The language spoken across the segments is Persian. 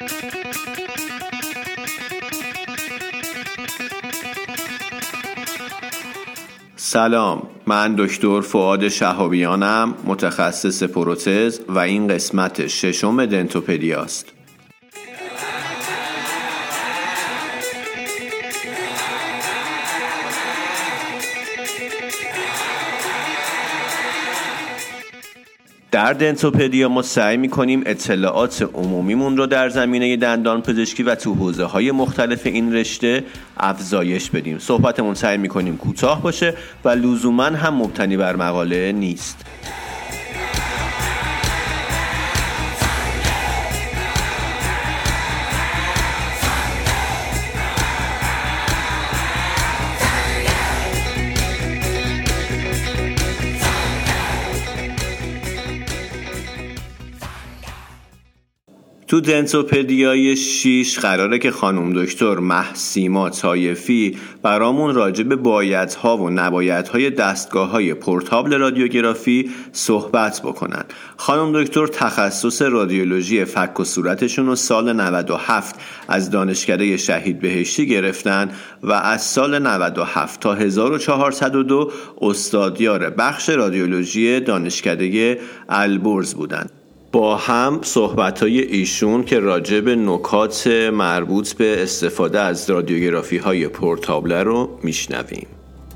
سلام، من دکتر فؤاد شهابیانم، متخصص پروتز و این قسمت ششم دنتوپدیاست. در دنتوپدیا ما سعی می‌کنیم اطلاعات عمومیمون رو در زمینه دندان پزشکی و تو حوزه‌های مختلف این رشته افزایش بدیم. صحبتمون سعی می‌کنیم کوتاه باشه و لزوماً هم مبتنی بر مقاله نیست. تو دنتوپدیای 6 قراره که خانم دکتر مهسیما طایفی برامون راجع به بایدها و نبایدهای دستگاه‌های پورتابل رادیوگرافی صحبت بکنن. خانم دکتر تخصص رادیولوژی فک و صورتشون رو سال 97 از دانشکده شهید بهشتی گرفتن و از سال 97 تا 1402 استادیار بخش رادیولوژی دانشکده البرز بودن. با هم صحبت‌های ایشون که راجع به نکات مربوط به استفاده از رادیوگرافی‌های پورتابل رو میشنویم.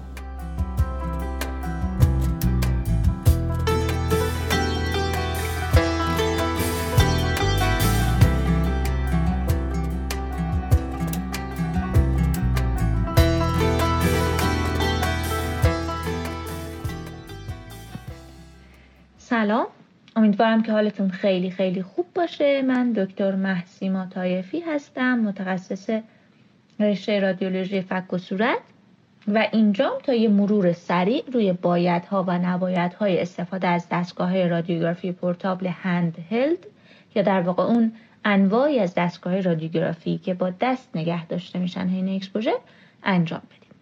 سلام، امیدوارم که حالتون خیلی خیلی خوب باشه. من دکتر مهسیما طایفی هستم، متخصص رشته رادیولوژی فک و صورت و اینجام تا یه مرور سریع روی بایدها و نبایدهای استفاده از دستگاه‌های رادیوگرافی پورتابل هند هلد یا در واقع اون انواعی از دستگاه‌های رادیوگرافی که با دست نگه داشته میشن حین اکسپوژر انجام بدیم.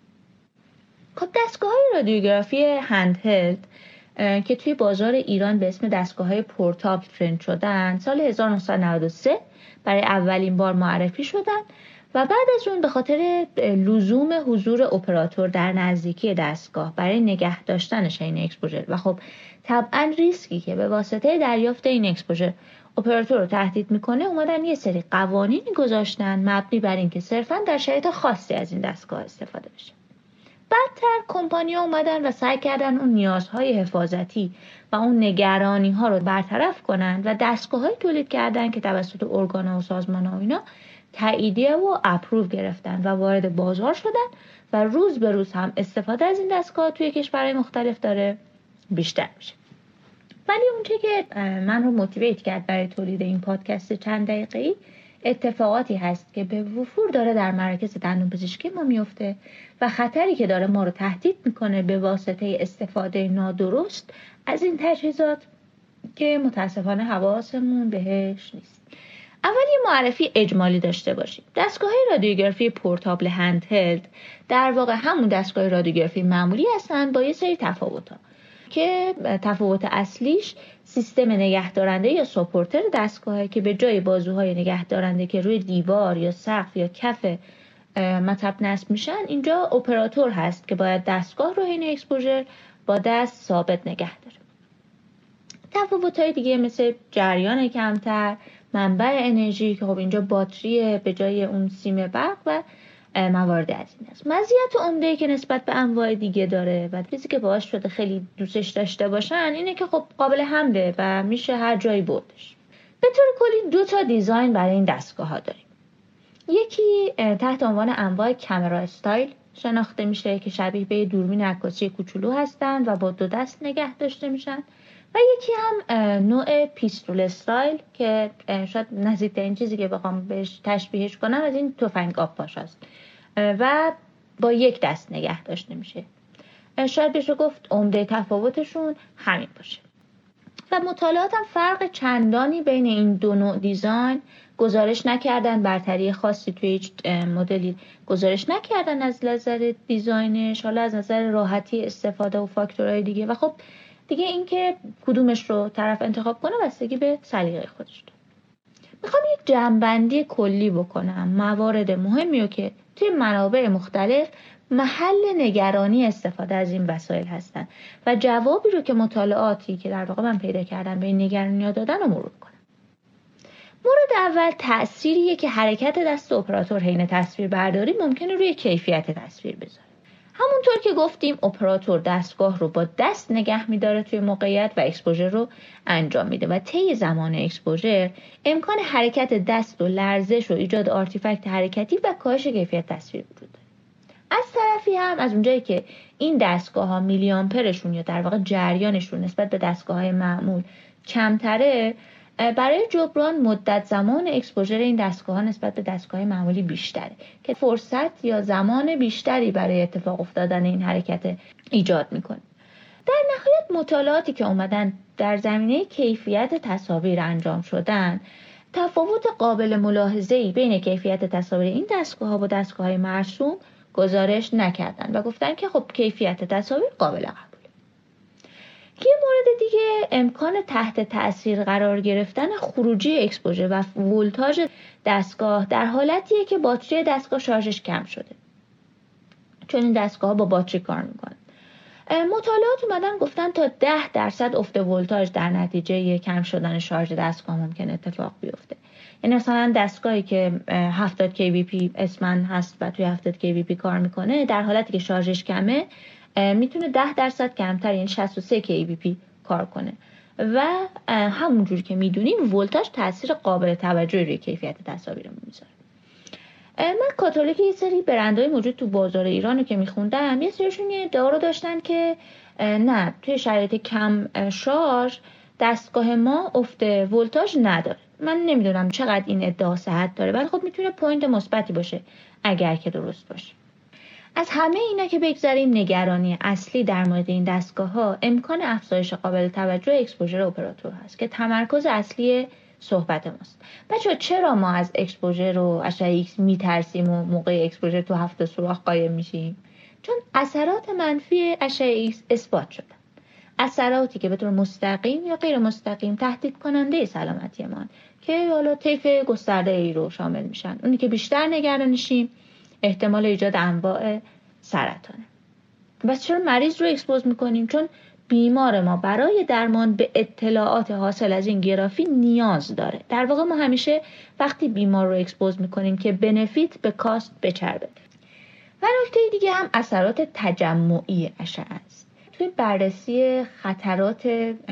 خب دستگاه‌های رادیوگرافی هند هلد که توی بازار ایران به اسم دستگاه‌های پورتابل ترند شدن سال 1993 برای اولین بار معرفی شدن و بعد از اون به خاطر لزوم حضور اپراتور در نزدیکی دستگاه برای نگه داشتنش این اکسپوژر و خب طبعا ریسکی که به واسطه دریافت این اکسپوژر اپراتور رو تهدید میکنه، اومدن یه سری قوانینی گذاشتن مبنی بر اینکه صرفاً در شرایط خاصی از این دستگاه استفاده بشه. بعدتر کمپانی‌ها اومدن و سعی کردن اون نیازهای حفاظتی و اون نگرانی‌ها رو برطرف کنن و دستگاه‌های تولید کردن که توسط ارگان‌ها و سازمان‌ها و اینا تاییدیه و اپروو گرفتن و وارد بازار شدن و روز به روز هم استفاده از این دستگاه توی کشورهای مختلف داره بیشتر میشه. ولی اونچه که من رو موتیویت کرد برای تولید این پادکست چند دقیقه‌ای اتفاقاتی هست که به وفور داره در مراکز دندانپزشکی ما میفته و خطری که داره ما رو تهدید میکنه به واسطه استفاده نادرست از این تجهیزات که متاسفانه حواسمون بهش نیست. اول یه معرفی اجمالی داشته باشیم. دستگاه‌های رادیوگرافی پورتابل هند هلد در واقع همون دستگاه رادیوگرافی معمولی هستن با یه سری تفاوت‌ها که تفاوت اصلیش سیستم نگهدارنده یا ساپورتر دستگاهه که به جای بازوهای نگهدارنده که روی دیوار یا سقف یا کف مطب نصب میشن، اینجا اپراتور هست که باید دستگاه رو حین اکسپوژر با دست ثابت نگه داره. تفاوت‌های دیگه مثل جریان کمتر، منبع انرژی که خب اینجا باتری به جای اون سیم برق و موارد از این است. مزیت عمده‌ای که نسبت به انواع دیگه داره و چیزی که باعث شده خیلی دوستش داشته باشن اینه که خب قابل حمله و میشه هر جایی بردش. به طور کلی 2 تا دیزاین برای این دستگاه‌ها داریم. یکی تحت عنوان انواع کامرا استایل شناخته میشه که شبیه به دوربین عکاسی کوچولو هستن و با 2 دست نگه داشته میشن و یکی هم نوع پیستول استایل که شاید نزدیکترین چیزی که بخوام بهش تشبیهش کنم از این تفنگ آب پاش است و با 1 دست نگه داشته میشه. شاید بشه گفت عمده تفاوتشون همین باشه. و مطالعات هم فرق چندانی بین این 2 نوع دیزاین گزارش نکردن، برتری خاصی توی هیچ مدلی گزارش نکردن از نظر دیزاینش، حالا از نظر راحتی استفاده و فاکتورهای دیگه و خب دیگه این که کدومش رو طرف انتخاب کنه بستگی به سلیقه خودش داره. میخوام یک جمع‌بندی کلی بکنم موارد مهمی رو که توی منابع مختلف محل نگرانی استفاده از این وسایل هستن و جوابی رو که مطالعاتی که در واقع من پیدا کردم به این نگرانی‌ها دادن رو مرور کنم. مورد اول تأثیریه که حرکت دست اپراتور حین تصویر برداری ممکنه روی کیفیت تصویر بذاره. همونطور که گفتیم اپراتور دستگاه رو با دست نگه می‌داره توی موقعیت و اکسپوژر رو انجام میده و طی زمان اکسپوژر امکان حرکت دست و لرزش و ایجاد آرتیفکت حرکتی و کاهش کیفیت تصویر وجود داره. از طرفی هم از اونجایی که این دستگاه‌ها میلی آمپرشون یا در واقع جریانشون نسبت به دستگاه‌های معمول کمتره، برای جبران مدت زمان اکسپوژر این دستگاه‌ها نسبت به دستگاه‌های معمولی بیشتره که فرصت یا زمان بیشتری برای اتفاق افتادن این حرکت ایجاد میکنه. در نهایت مطالعاتی که اومدن در زمینه کیفیت تصاویر انجام شدن، تفاوت قابل ملاحظه‌ای بین کیفیت تصاویر این دستگاه‌ها با دستگاه‌های مرسوم گزارش نکردن و گفتن که خب کیفیت تصاویر قابل قبول. یه مورد دیگه امکان تحت تأثیر قرار گرفتن خروجی اکسپوژر و ولتاژ دستگاه در حالتیه که باتری دستگاه شارژش کم شده، چون این دستگاه با باتری کار میکنه. مطالعات اومدن گفتن تا 10% افت ولتاژ در نتیجه کم شدن شارژ دستگاه ممکن اتفاق بیفته. یعنی مثلا دستگاهی که 70 kVp اسمن هست و توی 70 kVp کار میکنه، در حالتی که شارژش کمه میتونه 10% کمتر یعنی 63 kVp کار کنه و همونجور که میدونیم ولتاژ تاثیر قابل توجهی روی کیفیت تصاویرمون میذاره. من کاتالوگ یه سری برندهای موجود تو بازار ایران رو که میخوندم، یه سریشون یه ادعا رو داشتن که نه توی شرایط کم شارژ دستگاه ما افت ولتاژ نداره. من نمیدونم چقدر این ادعا صحت داره، ولی خب میتونه پوینت مثبتی باشه اگر که درست باشه. از همه اینا که بگذاریم، نگرانی اصلی در مورد این دستگاه‌ها امکان افزایش قابل توجه اکسپوژر اپراتور هست که تمرکز اصلی صحبت ماست. بچه‌ها چرا ما از اکسپوژر و اشعه ایکس میترسیم و موقع اکسپوژر تو 7 سوراخ قایم میشیم؟ چون اثرات منفی اشعه ایکس اثبات شدن. اثراتی که به طور مستقیم یا غیر مستقیم تهدید کننده سلامتی ما که حالا طیف گسترده ای رو شامل میشن. اونی که بیشتر نگرانشیم احتمال ایجاد انواع سرطانه. بس چرا مریض رو اکسپوز میکنیم؟ چون بیمار ما برای درمان به اطلاعات حاصل از این گرافی نیاز داره. در واقع ما همیشه وقتی بیمار رو اکسپوز میکنیم که بنفیت به کاست بچربه. و نکته دیگه هم اثرات تجمعی اشعه است. توی بررسی خطرات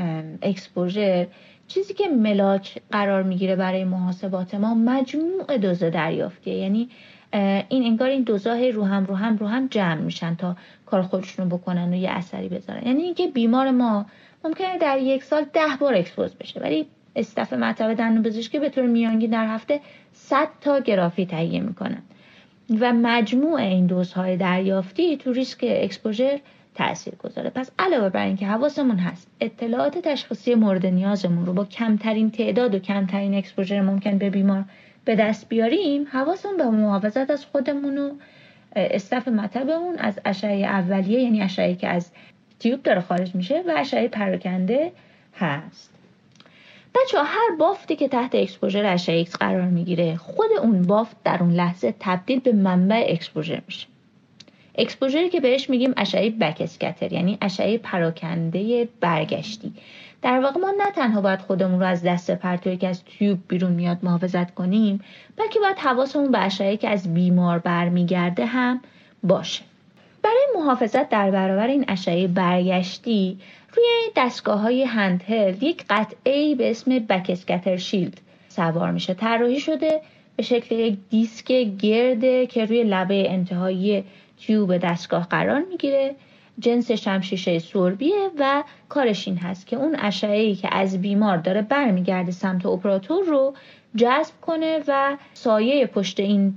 اکسپوژر چیزی که ملاک قرار میگیره برای محاسبات ما مجموع دوز دریافتیه. یعنی این انگار این دوزها رو هم جمع میشن تا کار خودشونو بکنن و یه اثری بذارن. یعنی اینکه بیمار ما ممکنه در یک سال 10 بار اکسپوز بشه، ولی استاف مطب دندانپزشکی به طور میانگین در هفته 100 تا گرافی تهیه میکنن و مجموع این دوزهای دریافتی تو ریسک اکسپوژر تأثیر گذاره. پس علاوه بر اینکه حواسمون هست اطلاعات تشخیصی مورد نیازمون رو با کمترین تعداد و کمترین اکسپوژر ممکن به بیمار به دست بیاریم، حواسمون به محافظت از خودمون و استاف مطبمون از اشعه اولیه، یعنی اشعه‌ای که از تیوب داره خارج میشه، و اشعه پراکنده هست. بچه‌ها هر بافتی که تحت اکسپوژر اشعه ایکس قرار میگیره، خود اون بافت در اون لحظه تبدیل به منبع اکسپوژر میشه. اکسپوژری که بهش میگیم اشعه بک اسکتر، یعنی اشعه پراکنده برگشتی. در واقع ما نه تنها باید خودمون رو از دست پرتویی که از تیوب بیرون میاد محافظت کنیم، بلکه باید حواسمون به اشعه‌ای که از بیمار برمیگرده هم باشه. برای محافظت در برابر این اشعه برگشتی، روی دستگاه‌های هندهلد یک قطعه‌ای به اسم بک اسکتر شیلد سوار میشه. طراحی شده به شکل یک دیسک گرده که روی لبه انتهایی تیوب دستگاه قرار میگیره. جنسش هم شیشه سوربیه و کارش این هست که اون اشعه‌ای که از بیمار داره برمیگرده سمت اپراتور رو جذب کنه و سایه پشت این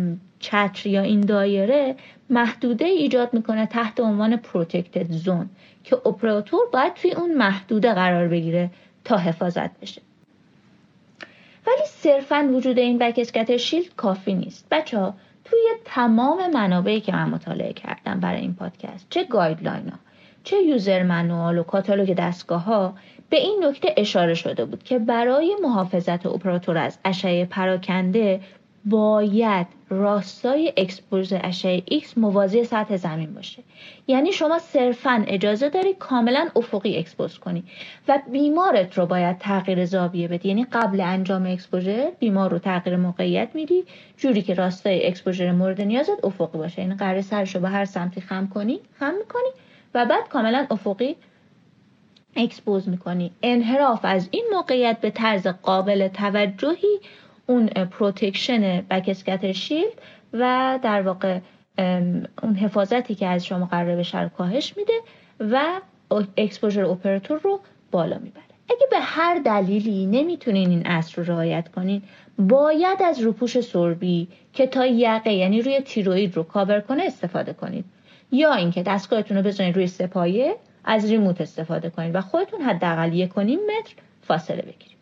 چتر یا این دایره محدوده ایجاد میکنه تحت عنوان پروتکتد زون که اپراتور باید توی اون محدوده قرار بگیره تا حفاظت بشه. ولی صرفاً وجود این بک اسکتر شیلد کافی نیست. بچه‌ها توی تمام منابعی که من مطالعه کردم برای این پادکست، چه گایدلاین ها، چه یوزر منوال و کاتالوگ دستگاه‌ها به این نکته اشاره شده بود که برای محافظت اپراتور از اشعه پراکنده باید راستای اکسپوژر اشعه X موازی سطح زمین باشه. یعنی شما صرفاً اجازه داری کاملاً افقی اکسپوز کنی و بیمارت رو باید تغییر زاویه بدی. یعنی قبل انجام اکسپوژر بیمار رو تغییر موقعیت میدی جوری که راستای اکسپوژر مورد نیازت افقی باشه. یعنی قراره سرشو به هر سمتی خم میکنی و بعد کاملاً افقی اکسپوز میکنی. انحراف از این موقعیت به طرز قابل توجهی اون پروتکشن بک اسکتر شیلد و در واقع اون حفاظتی که از شما قراره بشه رو کاهش میده و اکسپوژر اپراتور رو بالا میبره. اگه به هر دلیلی نمیتونین این اصل رو رعایت کنین، باید از روپوش سربی که تا یقه یعنی روی تیروئید رو کاور کنه استفاده کنید، یا اینکه دستگاهتون رو بذارین روی سپایه، از ریموت استفاده کنید و خودتون حداقل 1.5 متر فاصله بگیرید.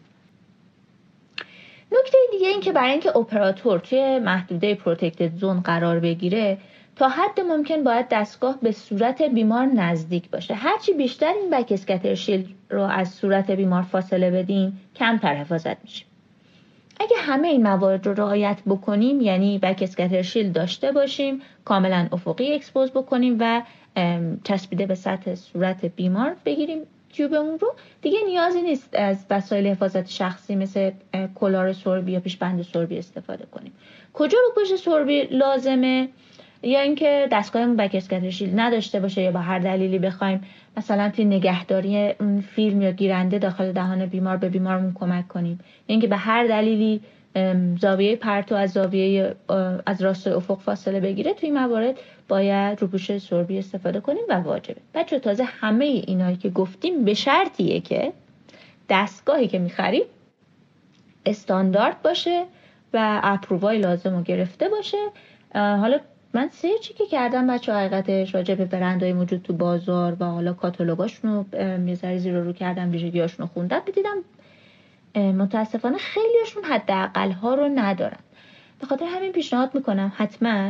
نکته دیگه این که برای اینکه اپراتور توی محدوده پروتکتد زون قرار بگیره تا حد ممکن باید دستگاه به صورت بیمار نزدیک باشه. هرچی بیشتر این بک اسکتر شیلد رو از صورت بیمار فاصله بدیم کمتر حفاظت میشه. اگه همه این موارد رو رعایت بکنیم، یعنی بک اسکتر شیلد داشته باشیم، کاملا افقی اکسپوز بکنیم و چسبیده به سطح صورت بیمار بگیریم تیوبمون رو، دیگه نیازی نیست از وسایل حفاظت شخصی مثل کلار سربی یا پیشبند سربی استفاده کنیم. کجا روپوش سربی لازمه؟ یا اینکه دستگاهمون بک اسکتر شیلد نداشته باشه یا با هر دلیلی بخوایم مثلا توی نگهداری اون فیلم یا گیرنده داخل دهان بیمار به بیمارمون کمک کنیم، یا اینکه به هر دلیلی زاویه پرتو از راستای افق فاصله بگیره، توی این موارد باید روپوش سربی استفاده کنیم و واجبه. بچه تازه همه اینایی که گفتیم به شرطیه که دستگاهی که میخریم استاندارد باشه و اپرووای لازم رو گرفته باشه. حالا من سرچی که کردم بچه حقیقتش راجع به برندهای موجود تو بازار و حالا کاتالوگاشون رو یه ذره زیر رو کردم، ویژگی‌هاشون رو خوندم، دیدم متاسفانه خیلیشون حداقل ها رو ندارن. به خاطر همین پیشنهاد میکنم حتما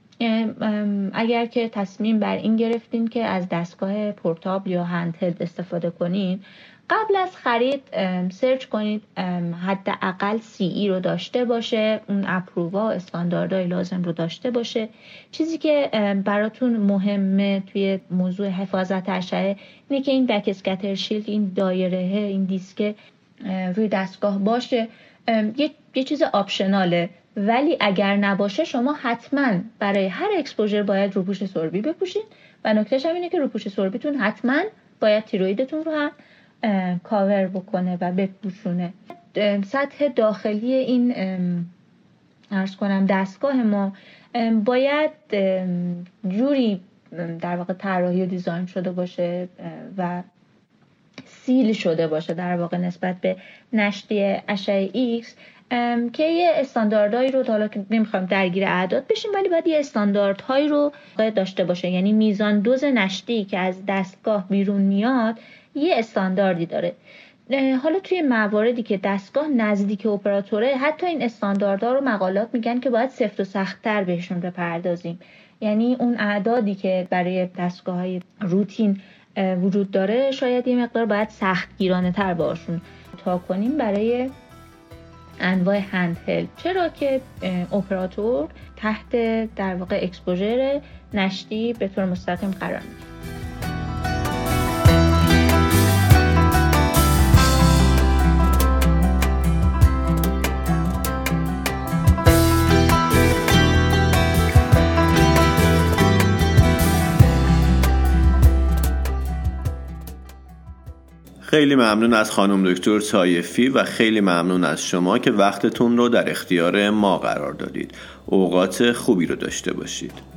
اگر که تصمیم بر این گرفتین که از دستگاه پورتابل یا هندهلد استفاده کنین، قبل از خرید سرچ کنید حداقل CE رو داشته باشه، اون اپرووا استانداردهای لازم رو داشته باشه. چیزی که براتون مهمه توی موضوع حفاظت اشعه اینه که این بک اسکتر شیلد، این دایره، این دیسک روی دستگاه باشه. یه چیز آپشناله، ولی اگر نباشه شما حتما برای هر اکسپوژر باید روپوش سربی بپوشید و نکتهش هم اینه که روپوش سربیتون حتما باید تیروئیدتون رو هم کاور بکنه و بپوشونه. سطح داخلی این عرض کنم دستگاه ما باید جوری در واقع طراحی و دیزاین شده باشه و سیل شده باشه در واقع نسبت به نشتی اشعه X که یه استانداردهایی رو، حالا که نمیخوایم درگیر اعداد بشیم، ولی باید یه استانداردهایی رو داشته باشه. یعنی میزان دوز نشتی که از دستگاه بیرون میاد یه استانداردی داره. حالا توی مواردی که دستگاه نزدیک اپراتوره، حتی این استانداردها رو مقالات میگن که باید سفت و سخت‌تر بهشون بپردازیم. یعنی اون اعدادی که برای دستگاه‌های روتین وجود داره شاید یه مقدار باید سختگیرانه تر باشون تا کنیم برای انواع هندهلد، چرا که اپراتور تحت در واقع اکسپوژر نشتی به طور مستقیم قرار میگیره. خیلی ممنون از خانم دکتر طایفی و خیلی ممنون از شما که وقتتون رو در اختیار ما قرار دادید. اوقات خوبی رو داشته باشید.